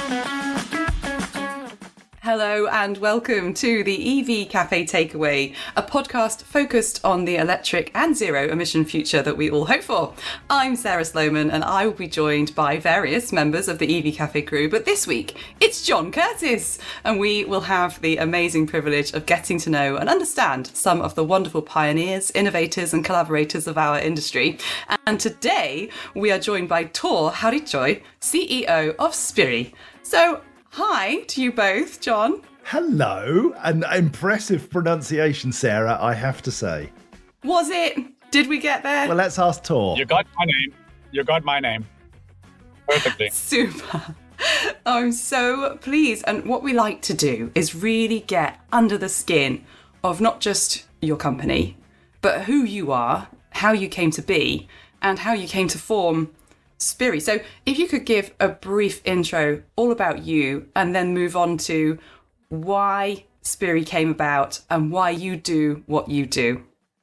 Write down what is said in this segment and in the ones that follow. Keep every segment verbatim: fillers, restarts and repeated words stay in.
Hello and welcome to the E V Cafe Takeaway, a podcast focused on the electric and zero emission future that we all hope for. I'm Sarah Sloman and I will be joined by various members of the E V Cafe crew, but this week it's John Curtis, and we will have the amazing privilege of getting to know and understand some of the wonderful pioneers, innovators and collaborators of our industry. And today we are joined by Tor Harichoi, C E O of Spirii. So hi to you both, John. Hello. An impressive pronunciation, Sarah, I have to say. Was it? Did we get there? Well, let's ask Tor. You got my name. You got my name. Perfectly. Super. I'm so pleased. And what we like to do is really get under the skin of not just your company, but who you are, how you came to be, and how you came to form Spirii. So if you could give a brief intro all about you and then move on to why Spirii came about and why you do what you do.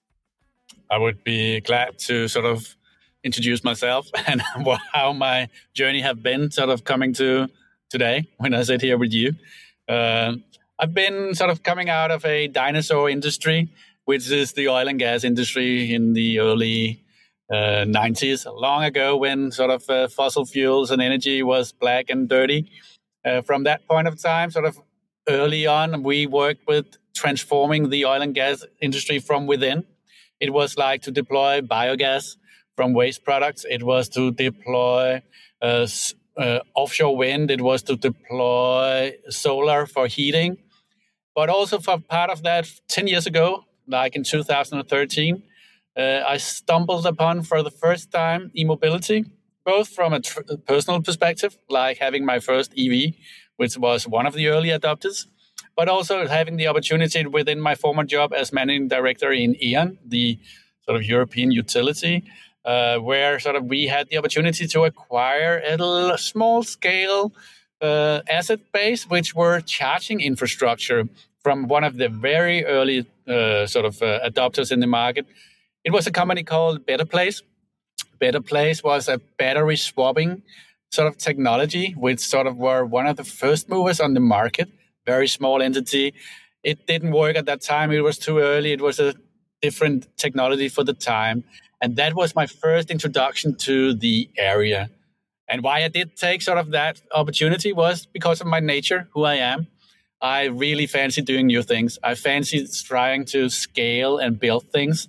I would be glad to sort of introduce myself and how my journey have been sort of coming to today when I sit here with you. Uh, I've been sort of coming out of a dinosaur industry, which is the oil and gas industry in the early Uh, nineties, long ago, when sort of uh, fossil fuels and energy was black and dirty. Uh, from that point of time, sort of early on, we worked with transforming the oil and gas industry from within. It was like to deploy biogas from waste products. It was to deploy uh, uh, offshore wind. It was to deploy solar for heating. But also for part of that, ten years ago, like in two thousand thirteen, Uh, I stumbled upon for the first time e-mobility, both from a tr- personal perspective, like having my first E V, which was one of the early adopters, but also having the opportunity within my former job as managing director in E.ON, the sort of European utility, uh, where sort of we had the opportunity to acquire a little small-scale uh, asset base, which were charging infrastructure from one of the very early uh, sort of uh, adopters in the market. It was a company called Better Place. Better Place was a battery swapping sort of technology, which sort of were one of the first movers on the market. Very small entity. It didn't work at that time. It was too early. It was a different technology for the time. And that was my first introduction to the area. And why I did take sort of that opportunity was because of my nature, who I am. I really fancy doing new things. I fancy trying to scale and build things.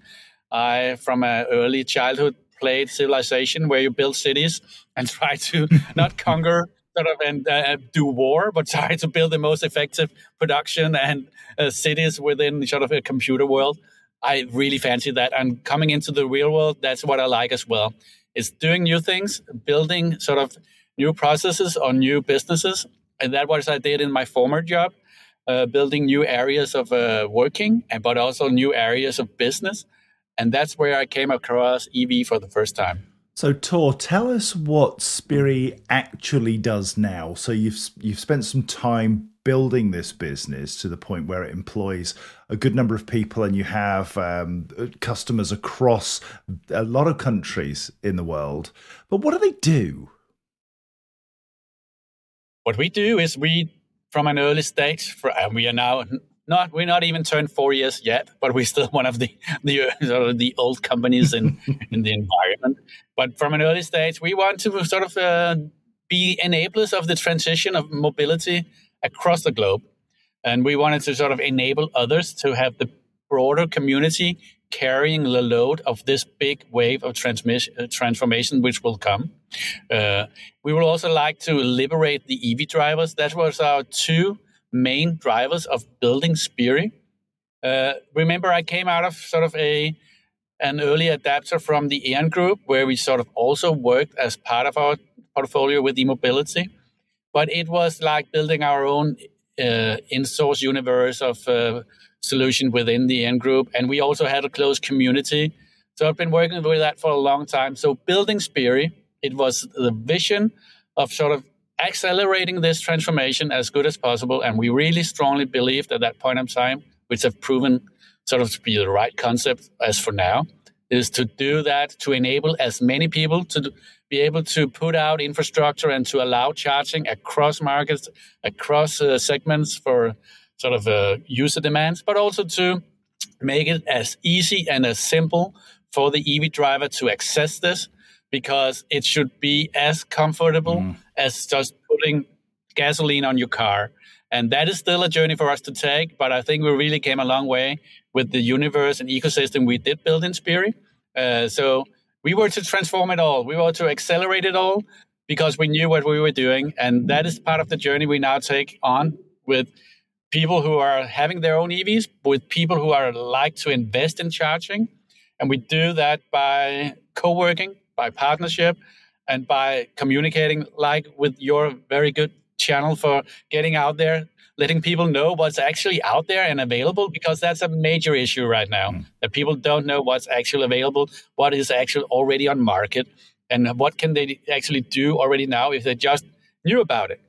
I, from an early childhood, played Civilization, where you build cities and try to not conquer sort of and uh, do war, but try to build the most effective production and uh, cities within sort of a computer world. I really fancy that. And coming into the real world, that's what I like as well. It's doing new things, building sort of new processes or new businesses. And that was what I did in my former job, uh, building new areas of uh, working, and but also new areas of business. And that's where I came across E V for the first time. So, Tor, tell us what Spirii actually does now. So you've you've spent some time building this business to the point where it employs a good number of people, and you have um, customers across a lot of countries in the world. But what do they do? What we do is we, from an early stage, for, and we are now... Not we're not even turned four years yet, but we're still one of the the, sort of the old companies in, in the environment. But from an early stage, we want to sort of uh, be enablers of the transition of mobility across the globe, and we wanted to sort of enable others to have the broader community carrying the load of this big wave of transmission uh, transformation which will come. Uh, we would also like to liberate the E V drivers. That was our two main drivers of building Spirii. Uh, remember, I came out of sort of a an early adapter from the E.ON group, where we sort of also worked as part of our portfolio with e-mobility. But it was like building our own uh, in-source universe of uh, solution within the E.ON group. And we also had a close community. So I've been working with that for a long time. So building Spirii, it was the vision of sort of accelerating this transformation as good as possible. And we really strongly believed at that point in time, which have proven sort of to be the right concept as for now, is to do that, to enable as many people to be able to put out infrastructure and to allow charging across markets, across uh, segments for sort of uh, user demands, but also to make it as easy and as simple for the E V driver to access this, because it should be as comfortable mm. as just putting gasoline on your car. And that is still a journey for us to take, but I think we really came a long way with the universe and ecosystem we did build in Spirii. Uh, so we were to transform it all. We were to accelerate it all because we knew what we were doing. And that is part of the journey we now take on with people who are having their own E Vs, with people who are like to invest in charging. And we do that by co-working, by partnership, and by communicating, like with your very good channel for getting out there, letting people know what's actually out there and available, because that's a major issue right now, mm. that people don't know what's actually available, what is actually already on market, and what can they actually do already now if they just knew about it.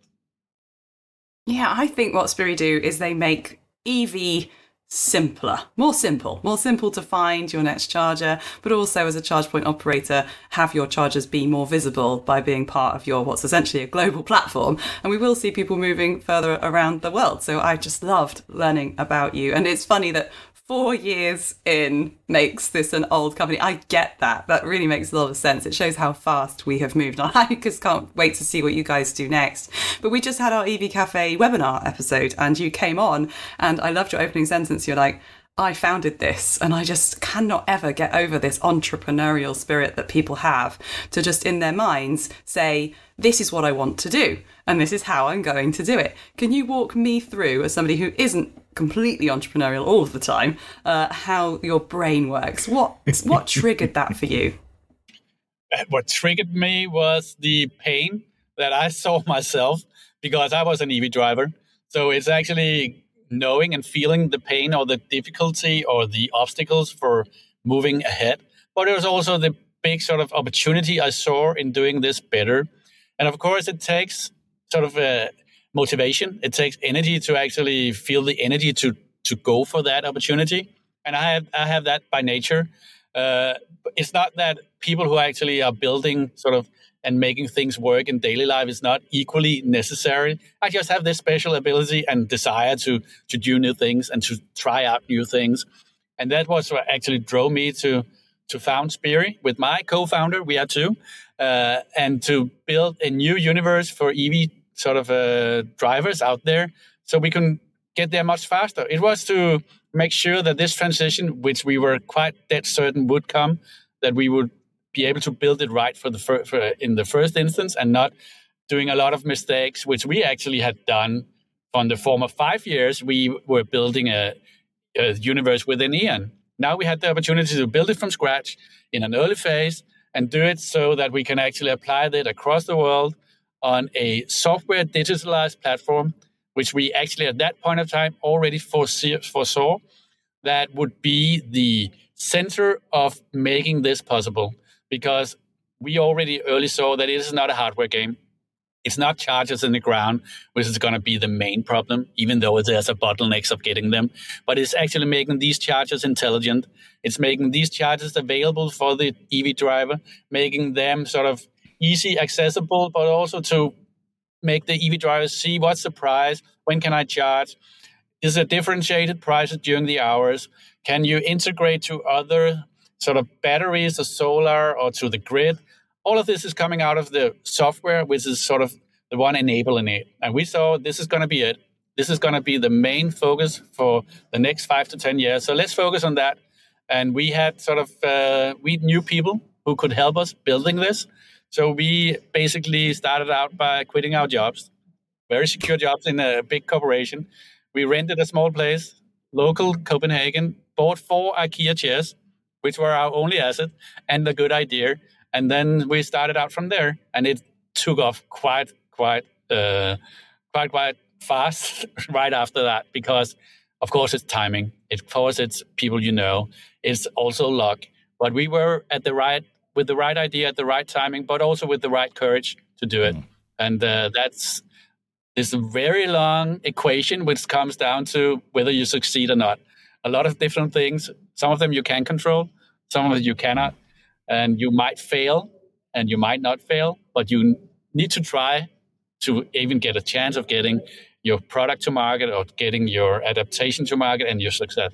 Yeah, I think what Spirii do is they make E V simpler, more simple, more simple to find your next charger, but also as a charge point operator, have your chargers be more visible by being part of your what's essentially a global platform. And we will see people moving further around the world. So I just loved learning about you. And it's funny that four years in makes this an old company. I get that. That really makes a lot of sense. It shows how fast we have moved on. I just can't wait to see what you guys do next. But we just had our E V Cafe webinar episode and you came on and I loved your opening sentence. You're like, I founded this and I just cannot ever get over this entrepreneurial spirit that people have to just in their minds say, this is what I want to do and this is how I'm going to do it. Can you walk me through, as somebody who isn't completely entrepreneurial all of the time, uh, how your brain works? What what triggered that for you? What triggered me was the pain that I saw myself, because I was an E V driver. So it's actually knowing and feeling the pain or the difficulty or the obstacles for moving ahead. But it was also the big sort of opportunity I saw in doing this better. And of course, it takes sort of a motivation. It takes energy to actually feel the energy to to go for that opportunity. And I have I have that by nature. Uh, it's not that people who actually are building sort of and making things work in daily life is not equally necessary. I just have this special ability and desire to to do new things and to try out new things. And that was what actually drove me to to found Spirii with my co-founder. We are two, uh, and to build a new universe for E V sort of uh, drivers out there, so we can get there much faster. It was to make sure that this transition, which we were quite dead certain would come, that we would be able to build it right for the fir- for, in the first instance, and not doing a lot of mistakes, which we actually had done on the former five years. We were building a, a universe within E O N. Now we had the opportunity to build it from scratch in an early phase and do it so that we can actually apply that across the world on a software digitalized platform, which we actually at that point of time already foresee, foresaw that would be the center of making this possible. Because we already early saw that it is not a hardware game. It's not chargers in the ground, which is going to be the main problem, even though there's a bottleneck of getting them. But it's actually making these chargers intelligent. It's making these chargers available for the E V driver, making them sort of easy, accessible, but also to make the E V drivers see what's the price, when can I charge, is there differentiated prices during the hours, can you integrate to other sort of batteries or solar or to the grid. All of this is coming out of the software, which is sort of the one enabling it. And we saw this is going to be it. This is going to be the main focus for the next five to ten years. So let's focus on that. And we had sort of, uh, we knew people who could help us building this. So we basically started out by quitting our jobs, very secure jobs in a big corporation. We rented a small place, local Copenhagen, bought four IKEA chairs, which were our only asset and a good idea. And then we started out from there, and it took off quite, quite, uh, quite, quite fast right after that, because of course it's timing. Of course it's people you know. It's also luck. But we were at the right, with the right idea at the right timing, but also with the right courage to do it. Mm. And uh, that's this very long equation, which comes down to whether you succeed or not. A lot of different things. Some of them you can control. some of it you cannot. And you might fail and you might not fail, but you need to try to even get a chance of getting your product to market or getting your adaptation to market and your success.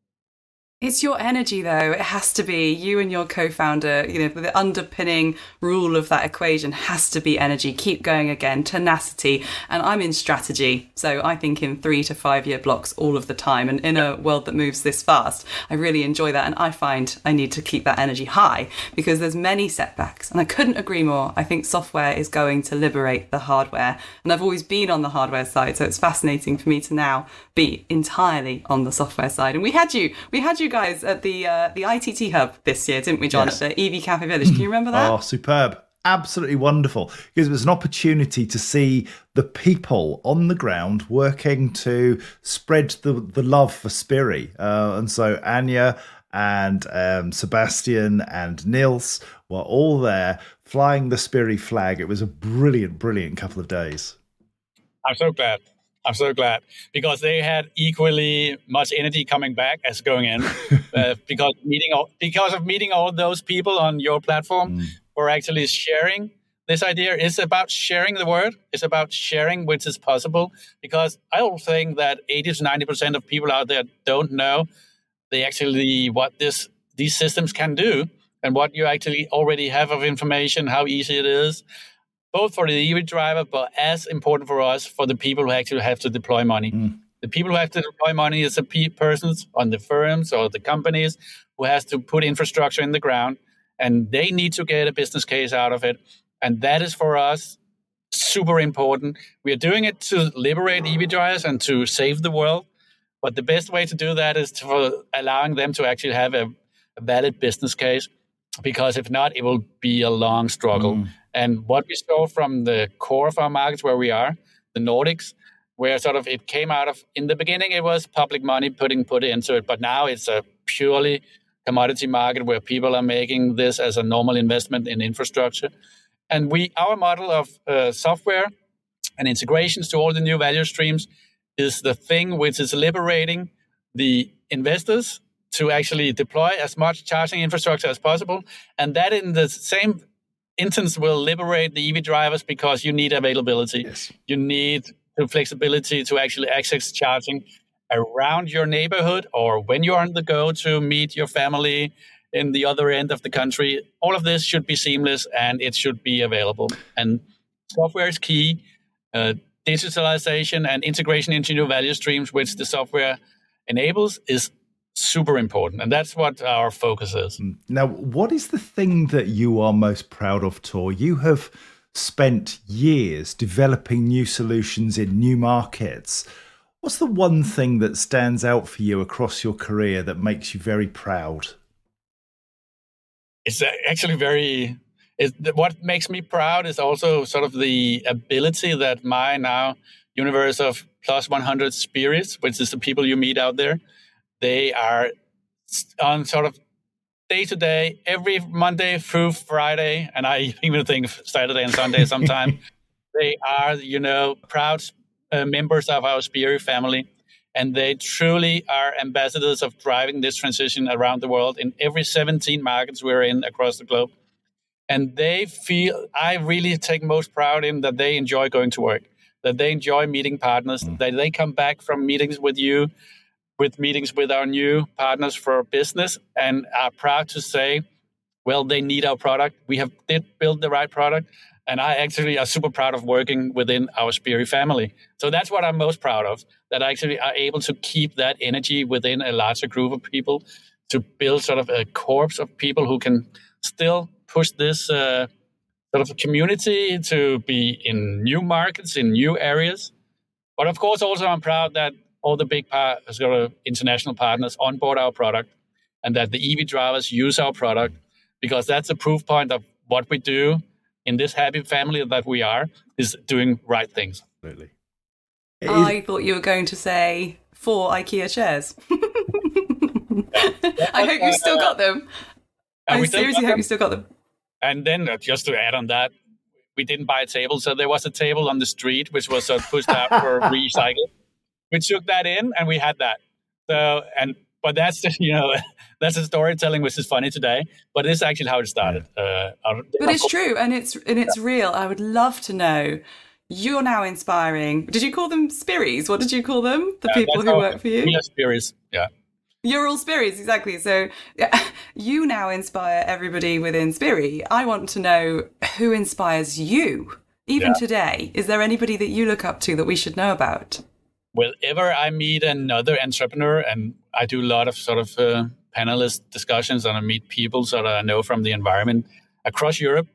It's your energy, though. It has to be you and your co-founder. You know, the underpinning rule of that equation has to be energy. Keep going again, tenacity. And I'm in strategy. So I think in three to five year blocks all of the time. And in a world that moves this fast, I really enjoy that. And I find I need to keep that energy high because there's many setbacks. And I couldn't agree more. I think software is going to liberate the hardware. And I've always been on the hardware side. So it's fascinating for me to now be entirely on the software side. And we had you, we had you guys at the uh, the I T T Hub this year, didn't we, John? Yes. At the E V Cafe Village. Can you remember that? Oh, superb. Absolutely wonderful. Because it was an opportunity to see the people on the ground working to spread the, the love for Spiri. Uh, and so Anya and um, Sebastian and Nils were all there flying the Spiri flag. It was a brilliant, brilliant couple of days. I'm so glad. I'm so glad because they had equally much energy coming back as going in uh, because meeting all, because of meeting all those people on your platform mm. who are actually sharing this idea. It's about sharing the word. It's about sharing which is possible because I don't think that eighty to ninety percent of people out there don't know they actually what this these systems can do and what you actually already have of information, how easy it is. Both for the E V driver, but as important for us, for the people who actually have to deploy money. Mm. The people who have to deploy money is the pe- persons on the firms or the companies who has to put infrastructure in the ground, and they need to get a business case out of it. And that is for us super important. We are doing it to liberate E V drivers and to save the world, but the best way to do that is to, for allowing them to actually have a, a valid business case, because if not, it will be a long struggle. Mm. And what we saw from the core of our markets where we are, the Nordics, where sort of it came out of, in the beginning, it was public money putting put into it, but now it's a purely commodity market where people are making this as a normal investment in infrastructure. And we, our model of uh, software and integrations to all the new value streams is the thing which is liberating the investors to actually deploy as much charging infrastructure as possible. And that in the same instance will liberate the E V drivers because you need availability. Yes. You need the flexibility to actually access charging around your neighborhood or when you're on the go to meet your family in the other end of the country. All of this should be seamless and it should be available. And software is key. Uh, digitalization and integration into new value streams, which the software enables, is super important. And that's what our focus is. Now, what is the thing that you are most proud of, Tor? You have spent years developing new solutions in new markets. What's the one thing that stands out for you across your career that makes you very proud? It's actually very... It, what makes me proud is also sort of the ability that my now universe of plus one hundred spirits, which is the people you meet out there, they are on sort of day to day, every Monday through Friday, and I even think Saturday and Sunday sometimes, they are, you know, proud uh, members of our Spiri family. And they truly are ambassadors of driving this transition around the world in every seventeen markets we're in across the globe. And they feel, I really take most pride in that they enjoy going to work, that they enjoy meeting partners, mm. that they come back from meetings with you, with meetings with our new partners for business, and are proud to say, well, they need our product. We have did build the right product. And I actually are super proud of working within our Spiri family. So that's what I'm most proud of, that I actually are able to keep that energy within a larger group of people, to build sort of a corpse of people who can still push this uh, sort of a community to be in new markets, in new areas. But of course, also I'm proud that all the big par- sort of international partners onboard our product, and that the E V drivers use our product, because that's a proof point of what we do in this happy family that we are, is doing right things. Absolutely. I thought you were going to say four IKEA chairs. I hope you still got them. Uh, I seriously hope you still got them. And then uh, just to add on that, we didn't buy a table. So there was a table on the street, which was uh, pushed out for recycle. We took that in and we had that. So, and but that's the, you know that's a storytelling which is funny today. But this is actually how it started. Uh, but it's true, and it's and it's yeah. real. I would love to know. You're now inspiring. Did you call them Spiries? What did you call them? The yeah, people who work for you? We are Spiries. Yeah. You're all Spiries, exactly. So yeah, you now inspire everybody within Spirii. I want to know who inspires you, even yeah. today. Is there anybody that you look up to that we should know about? Whenever I meet another entrepreneur, and I do a lot of sort of uh, panelist discussions, and I meet people that I know from the environment across Europe,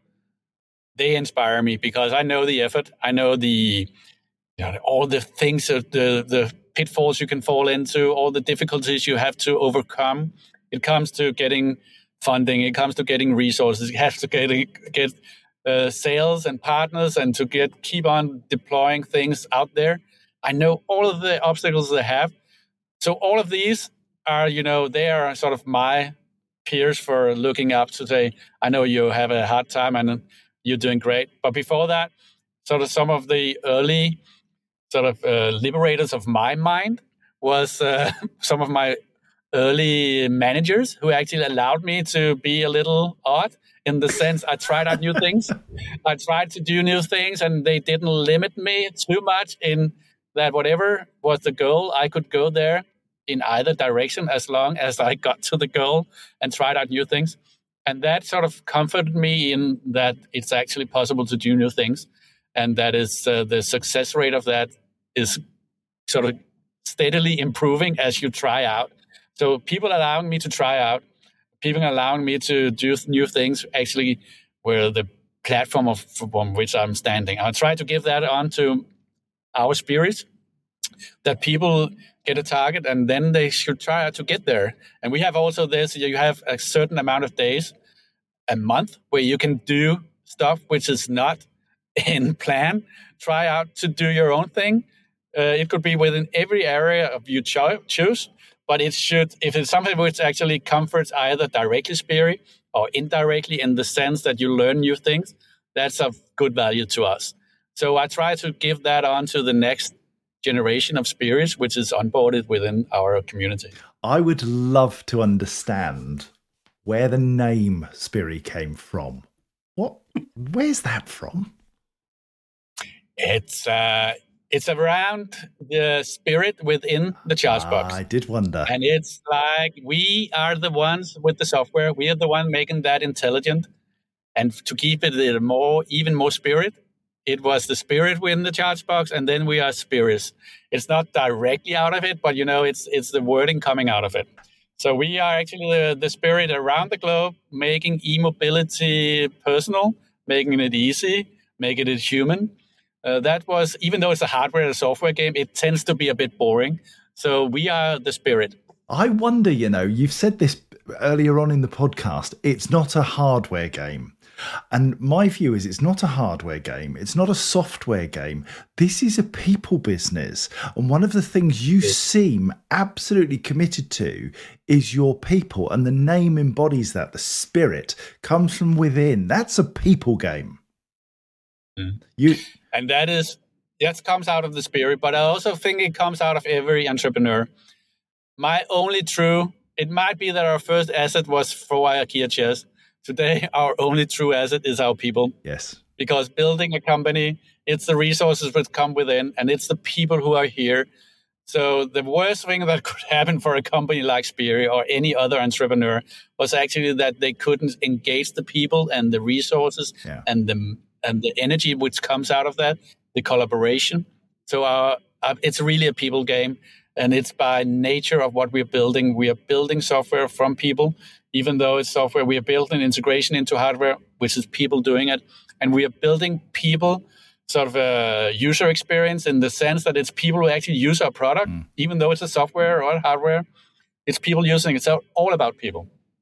they inspire me because I know the effort. I know the you know, all the things, the the pitfalls you can fall into, all the difficulties you have to overcome. It comes to getting funding. It comes to getting resources. You have to get get uh, sales and partners, and to get keep on deploying things out there. I know all of the obstacles they have. So all of these are, you know, they are sort of my peers for looking up to say, I know you have a hard time and you're doing great. But before that, sort of some of the early sort of uh, liberators of my mind was uh, some of my early managers who actually allowed me to be a little odd in the sense I tried out new things. I tried to do new things, and they didn't limit me too much in that whatever was the goal, I could go there in either direction as long as I got to the goal and tried out new things. And that sort of comforted me in that it's actually possible to do new things. And that is uh, the success rate of that is sort of steadily improving as you try out. So people allowing me to try out, people allowing me to do new things actually were the platform of from which I'm standing. I try to give that on to our Spiries, that people get a target and then they should try to get there. And we have also this, you have a certain amount of days, a month, where you can do stuff which is not in plan. Try out to do your own thing. Uh, it could be within every area of you cho- choose, but it should, if it's something which actually comforts either directly Spirii or indirectly in the sense that you learn new things, that's of good value to us. So I try to give that on to the next generation of Spiries, which is onboarded within our community. I would love to understand where the name Spirii came from. What? Where's that from? It's uh, it's around the spirit within the Chargebooks. Ah, I did wonder. And it's like we are the ones with the software. We are the one making that intelligent. And to keep it a more, even more spirit, it was the spirit within the Chargebooks, and then we are Spiries. It's not directly out of it, but you know, it's it's the wording coming out of it. So we are actually the, the spirit around the globe, making e-mobility personal, making it easy, making it human. Uh, that was, even though it's a hardware and a software game, it tends to be a bit boring. So we are the spirit. I wonder, you know, you've said this earlier on in the podcast, it's not a hardware game. And my view is it's not a hardware game. It's not a software game. This is a people business. And one of the things you seem absolutely committed to is your people. And the name embodies that. The spirit comes from within. That's a people game. Mm. You And that is, that comes out of the spirit. But I also think it comes out of every entrepreneur. My only true, it might be that our first asset was for IKEA chairs. Today, our only true asset is our people. Yes. Because building a company, it's the resources that come within, and it's the people who are here. So the worst thing that could happen for a company like Spirii or any other entrepreneur was actually that they couldn't engage the people and the resources yeah. and the and the energy which comes out of that, the collaboration. So our, our, it's really a people game, and it's by nature of what we're building. We are building software from people. Even though it's software, we are building integration into hardware, which is people doing it. And we are building people, sort of a user experience in the sense that it's people who actually use our product, mm. even though it's a software or hardware, it's people using it. It's all about people.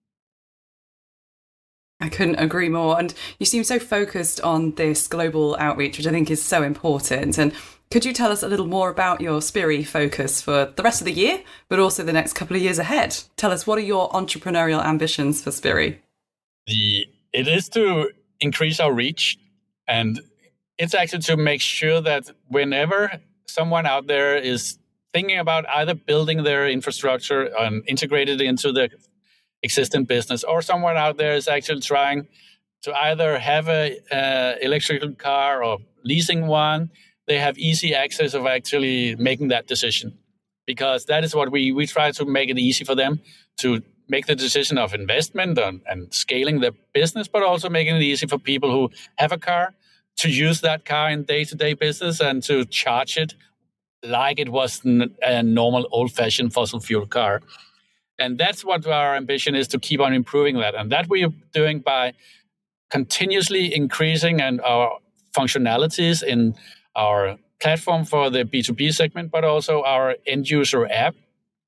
I couldn't agree more. And you seem so focused on this global outreach, which I think is so important. And could you tell us a little more about your Spirii focus for the rest of the year, but also the next couple of years ahead? Tell us, what are your entrepreneurial ambitions for Spirii? The, it is to increase our reach, and it's actually to make sure that whenever someone out there is thinking about either building their infrastructure and integrate it into the existing business, or someone out there is actually trying to either have a uh, electrical car or leasing one, they have easy access of actually making that decision. Because that is what we, we try to make it easy for them to make the decision of investment and, and scaling their business, but also making it easy for people who have a car to use that car in day-to-day business and to charge it like it was a normal old-fashioned fossil fuel car. And that's what our ambition is, to keep on improving that. And that we are doing by continuously increasing and our functionalities in our platform for the B two B segment, but also our end user app.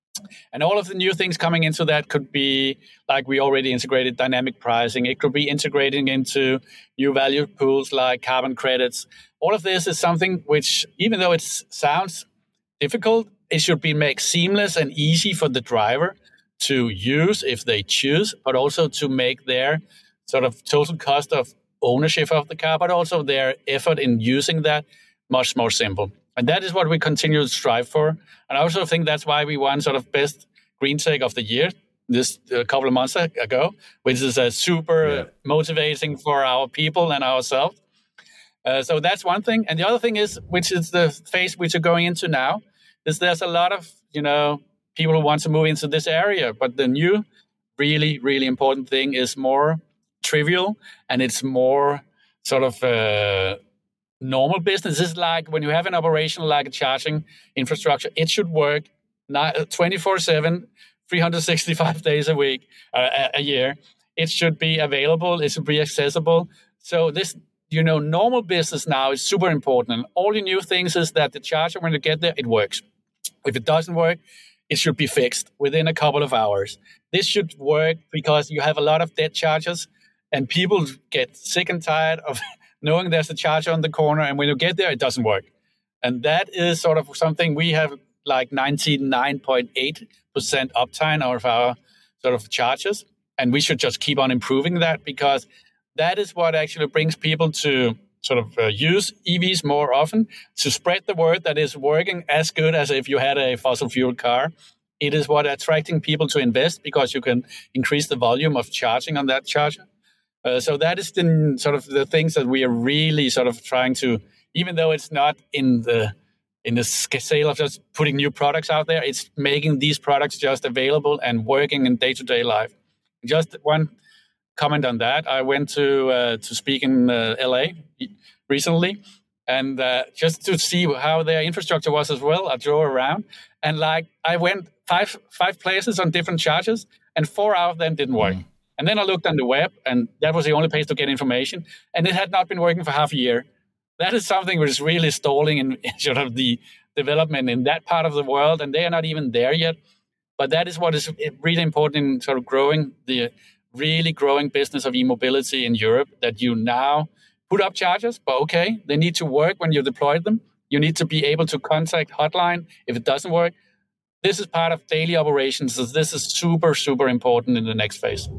And all of the new things coming into that could be, like we already integrated dynamic pricing. It could be integrating into new value pools like carbon credits. All of this is something which, even though it sounds difficult, it should be made seamless and easy for the driver to use if they choose, but also to make their sort of total cost of ownership of the car, but also their effort in using that much more simple. And that is what we continue to strive for. And I also think that's why we won sort of best green tech of the year this a couple of months ago, which is a super yeah. motivating for our people and ourselves. Uh, so that's one thing. And the other thing is, which is the phase which we're going into now, is there's a lot of, you know, people who want to move into this area. But the new, really, really important thing is more trivial, and it's more sort of uh, normal business. It's like when you have an operation like a charging infrastructure, it should work twenty-four seven, three hundred sixty-five days a week, uh, a year. It should be available. It should be accessible. So this, you know, normal business now is super important. And all the new things is that the charger, when you get there, it works. If it doesn't work, it should be fixed within a couple of hours. This should work because you have a lot of dead chargers, and people get sick and tired of knowing there's a charger on the corner, and when you get there, it doesn't work. And that is sort of something we have like ninety-nine point eight percent uptime of our sort of chargers, and we should just keep on improving that, because that is what actually brings people to sort of uh, use E Vs more often, to spread the word that is working as good as if you had a fossil fuel car. It is what attracting people to invest, because you can increase the volume of charging on that charger. Uh, so that is the sort of the things that we are really sort of trying to, even though it's not in the in the scale of just putting new products out there, it's making these products just available and working in day-to-day life. Just one comment on that. I went to uh, to speak in uh, L A recently, and uh, just to see how their infrastructure was as well, I drove around, and like I went five five places on different chargers, and four out of them didn't work. Mm. And then I looked on the web, and that was the only place to get information, and it had not been working for half a year. That is something which is really stalling in, in sort of the development in that part of the world, and they are not even there yet. But that is what is really important in sort of growing the really growing business of e-mobility in Europe, that you now put up chargers, but okay, they need to work when you deploy them. You need to be able to contact hotline if it doesn't work. This is part of daily operations. So this is super, super important in the next phase.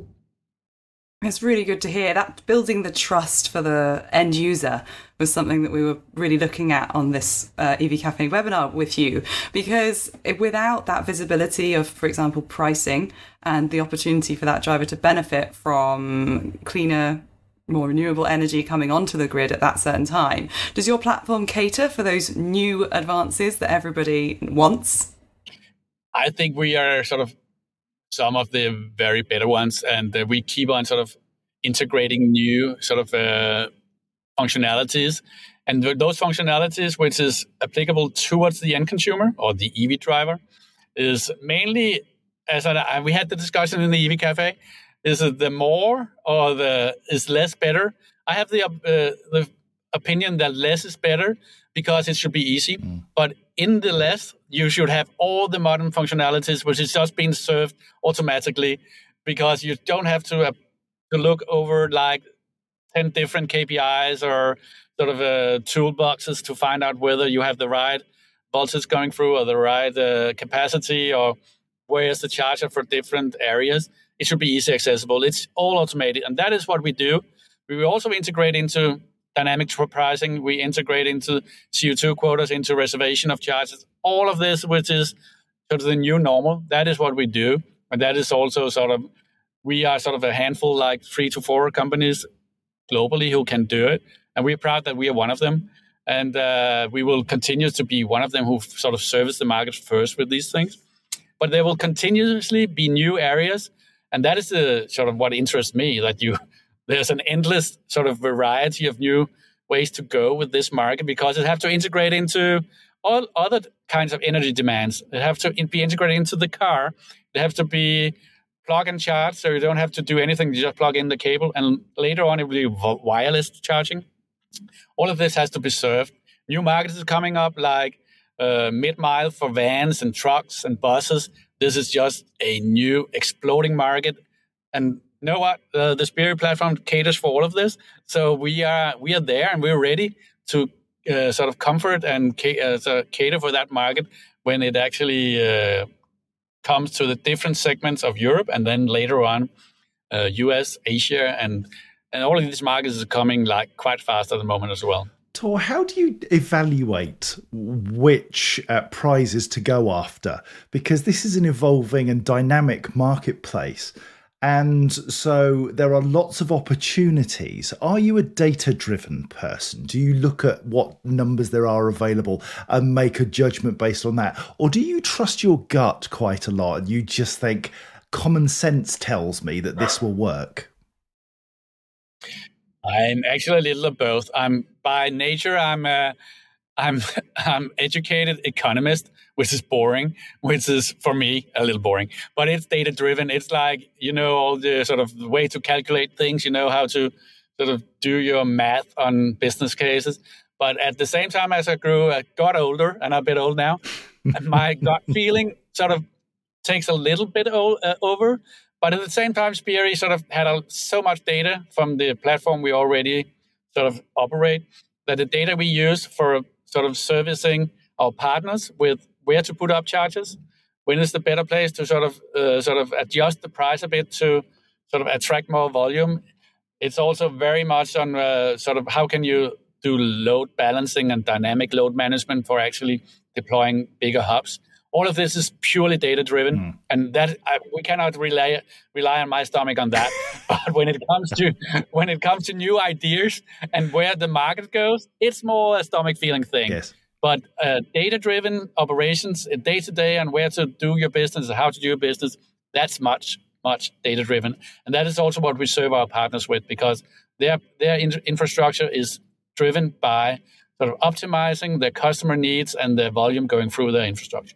It's really good to hear that. Building the trust for the end user was something that we were really looking at on this uh, E V Cafe webinar with you, because without that visibility of, for example, pricing and the opportunity for that driver to benefit from cleaner, more renewable energy coming onto the grid at that certain time, does your platform cater for those new advances that everybody wants? I think we are sort of some of the very better ones, and uh, we keep on sort of integrating new sort of uh, functionalities, and th- those functionalities which is applicable towards the end consumer or the E V driver is mainly, as I, we had the discussion in the E V Cafe, is it the more or the is less better? I have the uh, the opinion that less is better, because it should be easy, mm. but in the less, you should have all the modern functionalities, which is just being served automatically, because you don't have to, uh, to look over like ten different K P Is or sort of uh, toolboxes to find out whether you have the right voltage going through or the right uh, capacity, or where is the charger for different areas. It should be easy accessible. It's all automated, and that is what we do. We will also integrate into dynamic pricing. We integrate into C O two quotas, into reservation of charges. All of this, which is sort of the new normal, that is what we do. And that is also sort of, we are sort of a handful, like three to four companies globally who can do it. And we're proud that we are one of them. And uh, we will continue to be one of them who sort of service the market first with these things. But there will continuously be new areas. And that is the sort of what interests me, that you there's an endless sort of variety of new ways to go with this market, because it have to integrate into all other kinds of energy demands. It have to be integrated into the car. They have to be plug and charge, so you don't have to do anything. You just plug in the cable, and later on it will be wireless charging. All of this has to be served. New markets are coming up, like uh, mid-mile for vans and trucks and buses. This is just a new exploding market. And you know what? Uh, the Spirii platform caters for all of this. So we are we are there, and we're ready to uh, sort of comfort and ca- uh, so cater for that market when it actually uh, comes to the different segments of Europe, and then later on uh, U S, Asia, and and all of these markets are coming like quite fast at the moment as well. Tor, how do you evaluate which uh, prizes to go after? Because this is an evolving and dynamic marketplace. And so there are lots of opportunities. Are you a data-driven person? Do you look at what numbers there are available and make a judgment based on that? Or do you trust your gut quite a lot and you just think common sense tells me that this will work? I'm actually a little of both. I'm by nature, I'm a, I'm I'm educated economist, which is boring, which is for me a little boring. But it's data driven. It's like, you know, all the sort of way to calculate things. You know how to sort of do your math on business cases. But at the same time, as I grew, I got older, and I'm a bit old now. And my gut feeling sort of takes a little bit o- uh, over. But at the same time, Spirii sort of had a, so much data from the platform we already sort of operate, that the data we use for sort of servicing our partners with where to put up charges, when is the better place to sort of uh, sort of adjust the price a bit to sort of attract more volume. It's also very much on uh, sort of how can you do load balancing and dynamic load management for actually deploying bigger hubs. All of this is purely data-driven, mm. and that I, we cannot rely rely on my stomach on that. But when it comes to when it comes to new ideas and where the market goes, it's more a stomach feeling thing. Yes. But uh, data-driven operations, day to day, and where to do your business, how to do your business, that's much much data-driven, and that is also what we serve our partners with, because their their in- infrastructure is driven by sort of optimizing their customer needs and their volume going through their infrastructure.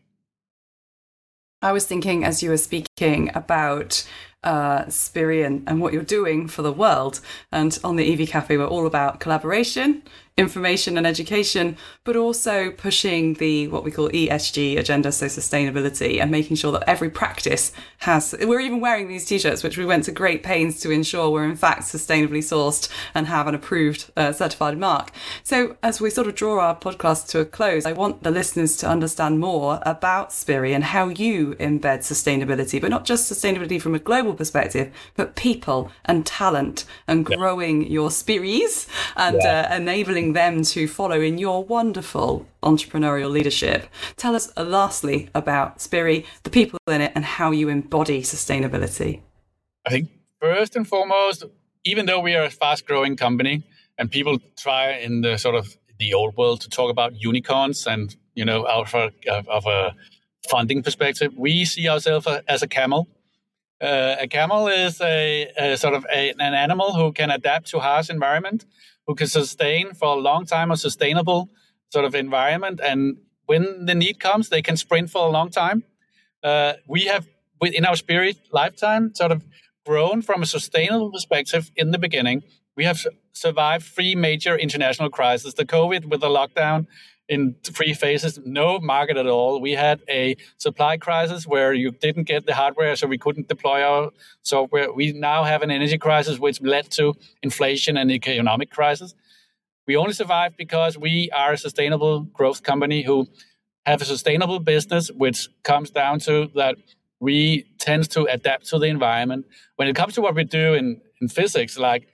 I was thinking as you were speaking about uh, Spirii and, and what you're doing for the world. And on the E V Cafe, we're all about collaboration, information and education, but also pushing the what we call E S G agenda, so sustainability, and making sure that every practice has, we're even wearing these t-shirts, which we went to great pains to ensure we're in fact sustainably sourced and have an approved uh, certified mark. So as we sort of draw our podcast to a close, I want the listeners to understand more about Spirii and how you embed sustainability, but not just sustainability from a global perspective, but people and talent and growing your Spiriis and yeah. uh, enabling them to follow in your wonderful entrepreneurial leadership. Tell us uh, lastly about Spirii, the people in it, and how you embody sustainability. I think first and foremost, even though we are a fast growing company and people try in the sort of the old world to talk about unicorns and, you know, out of a, of a funding perspective, we see ourselves as a camel. Uh, a camel is a, a sort of a, an animal who can adapt to harsh environment, who can sustain for a long time a sustainable sort of environment. And when the need comes, they can sprint for a long time. Uh, we have, in our Spirii lifetime, sort of grown from a sustainable perspective in the beginning. We have survived three major international crises, the COVID with the lockdown in three phases, no market at all. We had a supply crisis where you didn't get the hardware, so we couldn't deploy our software. We now have an energy crisis, which led to inflation and economic crisis. We only survived because we are a sustainable growth company who have a sustainable business, which comes down to that we tend to adapt to the environment. When it comes to what we do in, in physics, like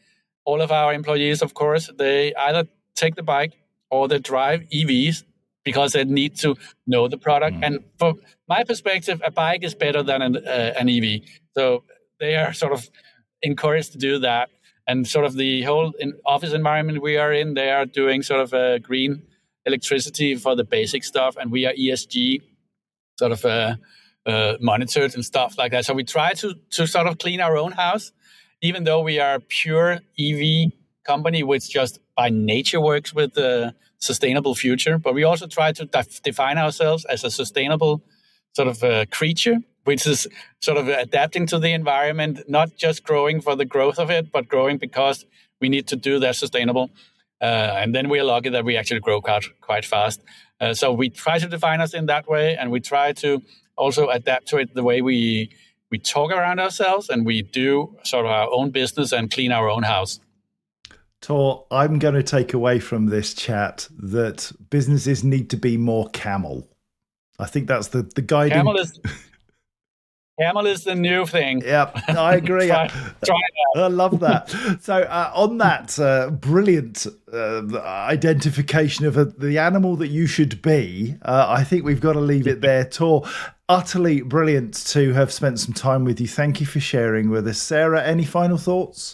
all of our employees, of course, they either take the bike or they drive E Vs because they need to know the product. Mm. And from my perspective, a bike is better than an, uh, an E V. So they are sort of encouraged to do that. And sort of the whole in office environment we are in, they are doing sort of a green electricity for the basic stuff. And we are E S G sort of uh, uh, monitored and stuff like that. So we try to to sort of clean our own house, even though we are a pure E V company, which just by nature works with the sustainable future. But we also try to def- define ourselves as a sustainable sort of uh, creature, which is sort of adapting to the environment, not just growing for the growth of it, but growing because we need to do that sustainable. Uh, and then we are lucky that we actually grow quite, quite fast. Uh, so we try to define us in that way, and we try to also adapt to it the way we we talk around ourselves, and we do sort of our own business and clean our own house. Tor, I'm going to take away from this chat that businesses need to be more camel. I think that's the, the guiding... Camel is... Camel is the new thing. Yep, I agree. try, try I love that. So uh, on that uh, brilliant uh, identification of a, the animal that you should be, uh, I think we've got to leave it there. Tor, utterly brilliant to have spent some time with you. Thank you for sharing with us. Sarah, any final thoughts?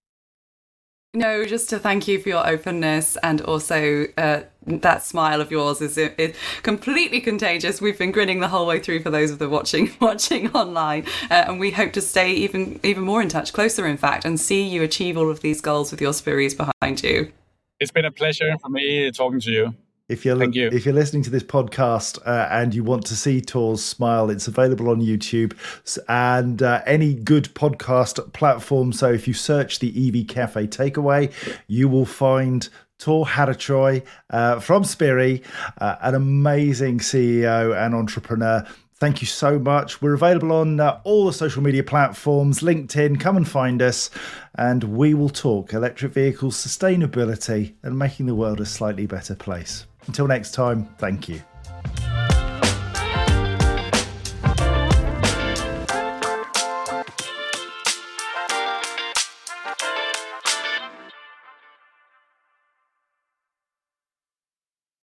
No, just to thank you for your openness, and also uh, that smile of yours is, is completely contagious. We've been grinning the whole way through for those of the watching watching online, uh, and we hope to stay even even more in touch, closer in fact, and see you achieve all of these goals with your Spiris behind you. It's been a pleasure for me talking to you. If you're, Thank you. if you're listening to this podcast uh, and you want to see Tor's smile, it's available on YouTube and uh, any good podcast platform. So if you search the E V Cafe Takeaway, you will find Tor Hattertroy uh, from Spiri, uh, an amazing C E O and entrepreneur. Thank you so much. We're available on uh, all the social media platforms, LinkedIn. Come and find us, and we will talk electric vehicles, sustainability, and making the world a slightly better place. Until next time, thank you.